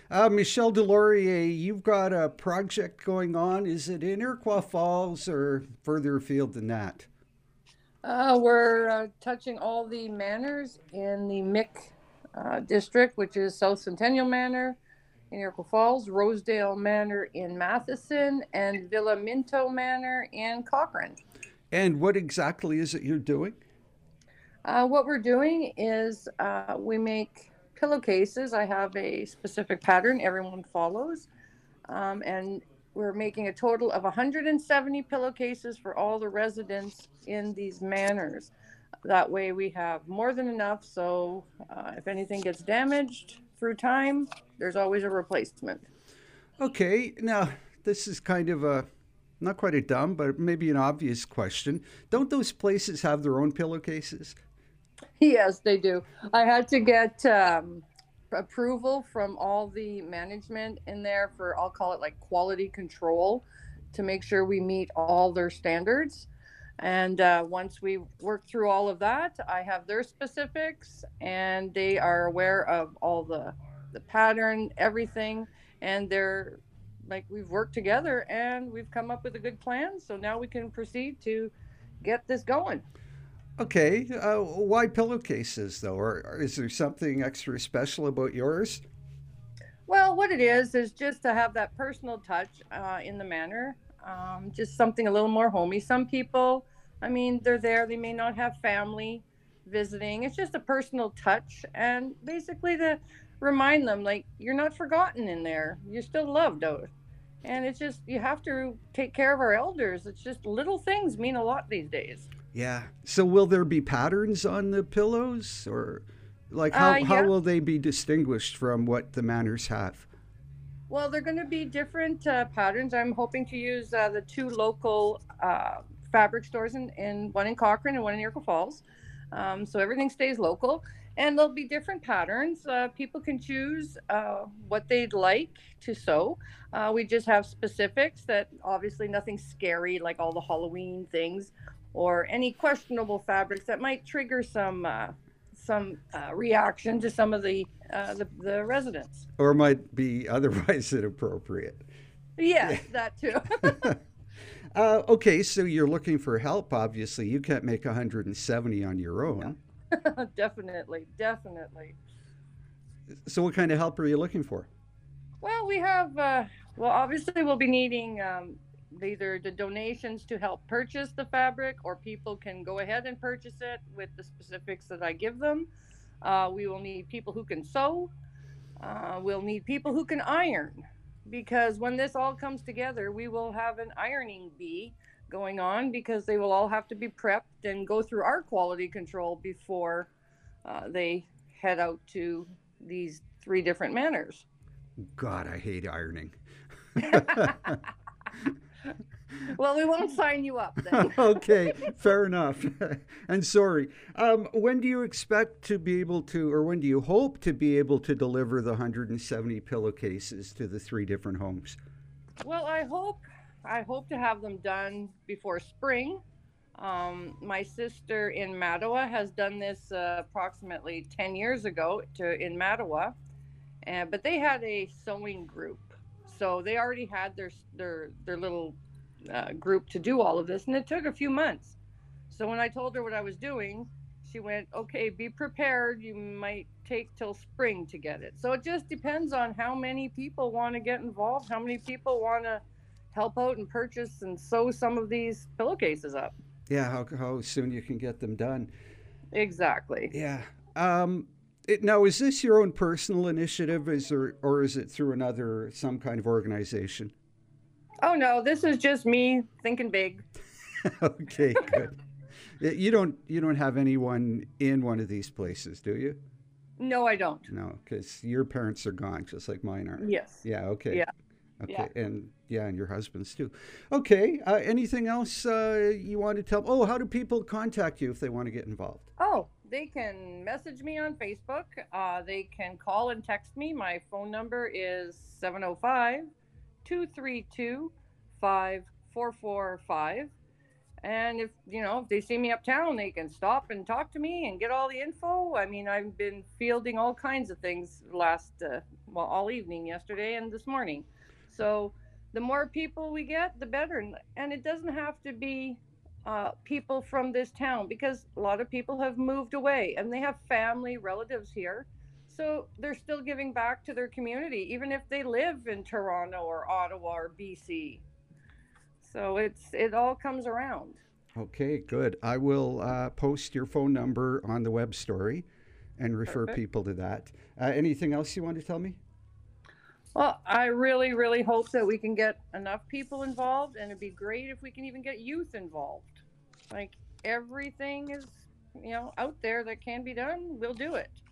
Michelle Delorier, you've got a project going on. Is it in Iroquois Falls or further afield than that? We're touching all the manors in the Mick district, which is South Centennial Manor in Iroquois Falls, Rosedale Manor in Matheson, and Villa Minto Manor in Cochrane. And what exactly is it you're doing? What we're doing is we make pillowcases. I have a specific pattern everyone follows, and we're making a total of 170 pillowcases for all the residents in these manors. That way, we have more than enough. So, if anything gets damaged through time, there's always a replacement. Okay, now this is kind of a not quite a dumb, but maybe an obvious question. Don't those places have their own pillowcases? Yes, they do. I had to get approval from all the management in there for, I'll call it like quality control, to make sure we meet all their standards. And once we work through all of that, I have their specifics, and they are aware of all the pattern, everything, and they're like, we've worked together and we've come up with a good plan. So now we can proceed to get this going. Okay, why pillowcases though? Or is there something extra special about yours? Well, what it is just to have that personal touch in the manor, just something a little more homey. Some people, I mean, they're there, they may not have family visiting. It's just a personal touch, and basically to remind them, like, you're not forgotten in there, you're still loved out. And it's just, you have to take care of our elders. It's just little things mean a lot these days. Yeah. So will there be patterns on the pillows, or like how Yeah. will they be distinguished from what the manners have? Well, they're going to be different patterns. I'm hoping to use the two local fabric stores in one in Cochrane and one in Iroquois Falls. So everything stays local, and there'll be different patterns. People can choose what they'd like to sew. We just have specifics that obviously nothing scary like all the Halloween things or any questionable fabrics that might trigger some reaction to some of the residents. Or might be otherwise inappropriate? Yeah. Yes, that too. Okay, so you're looking for help. Obviously, you can't make 170 on your No, own. definitely, definitely. So, what kind of help are you looking for? Well, we have. Well, obviously, we'll be needing either the donations to help purchase the fabric, or people can go ahead and purchase it with the specifics that I give them. We will need people who can sew. We'll need people who can iron, because when this all comes together, we will have an ironing bee going on, because they will all have to be prepped and go through our quality control before they head out to these three different manors. God, I hate ironing. Well, we won't sign you up then. Okay, fair enough. And sorry, when do you expect to be able to, or when do you hope to be able to deliver the 170 pillowcases to the three different homes? Well, I hope to have them done before spring. My sister in Mattawa has done this approximately 10 years ago in Mattawa, and but they had a sewing group, so they already had their little group to do all of this, and it took a few months. So when I told her what I was doing, she went, "Okay, be prepared. You might take till spring to get it." So it just depends on how many people want to get involved, how many people want to help out and purchase and sew some of these pillowcases up. Yeah, how soon you can get them done. Exactly. Yeah. Now, is this your own personal initiative, or is it through another, some kind of organization? Oh no, this is just me thinking big. Okay, good. You don't have anyone in one of these places, do you? No, I don't. No, because your parents are gone, just like mine are. Yes. Yeah. Okay. Yeah. Yeah. Okay. And yeah, and your husband's too. Okay. Anything else you want to tell? Oh, how do people contact you if they want to get involved? Oh, they can message me on Facebook. They can call and text me. My phone number is 705 232 5445. And if they see me uptown, they can stop and talk to me and get all the info. I mean, I've been fielding all kinds of things all evening yesterday and this morning. So the more people we get, the better. And it doesn't have to be people from this town, because a lot of people have moved away and they have family, relatives here. So they're still giving back to their community, even if they live in Toronto or Ottawa or BC. So it all comes around. Okay, good. I will post your phone number on the web story and refer Perfect. people to that. Anything else you want to tell me? Well, I really, really hope that we can get enough people involved, and it'd be great if we can even get youth involved. Like, everything is, out there that can be done, we'll do it.